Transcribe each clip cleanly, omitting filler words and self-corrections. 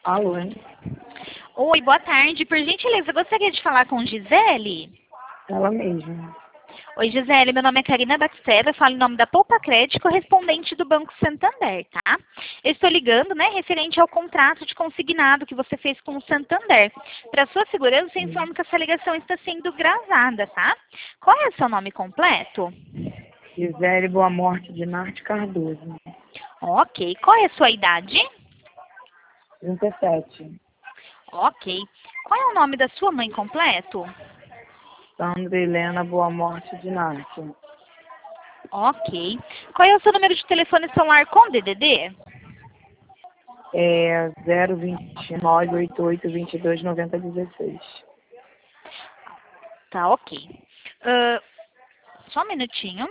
Alô, hein? Oi, boa tarde. Por gentileza, gostaria de falar com Gisele? Ela mesma. Oi, Gisele, meu nome é Karina Baxter, eu falo em nome da Poupa Crédito, correspondente do Banco Santander, tá? Eu estou ligando, né, referente ao contrato de consignado que você fez com o Santander. Para sua segurança, eu informo que essa ligação está sendo gravada, tá? Qual é o seu nome completo? Gisele Boa Morte de Narte Cardoso. Ok. Qual é a sua idade? 37. Ok. Qual é o nome da sua mãe completo? Sandra Helena Boa Morte de Narte. Ok. Qual é o seu número de telefone celular com DDD? É 02988229016. Tá, ok. Ah, só um minutinho.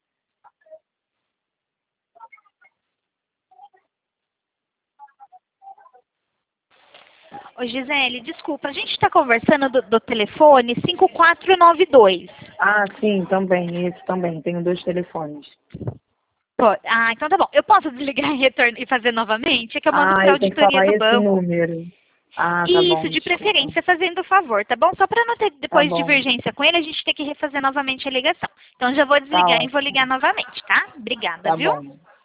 Oi, Gisele, desculpa, a gente está conversando do telefone 5492. Ah, sim, também. Esse também. Tenho 2 telefones. Então tá bom. Eu posso desligar e fazer novamente? É que eu mando Ah, para a eu tenho que auditoria falar do esse banco. número. Ah, tá Isso, bom, de desculpa. preferência, fazendo o favor, tá bom? Só para não ter Tá depois bom, divergência com ele, a gente ter que refazer novamente a ligação. Então já vou tá desligar e vou ótimo. ligar novamente, tá? Obrigada, Tá viu? bom.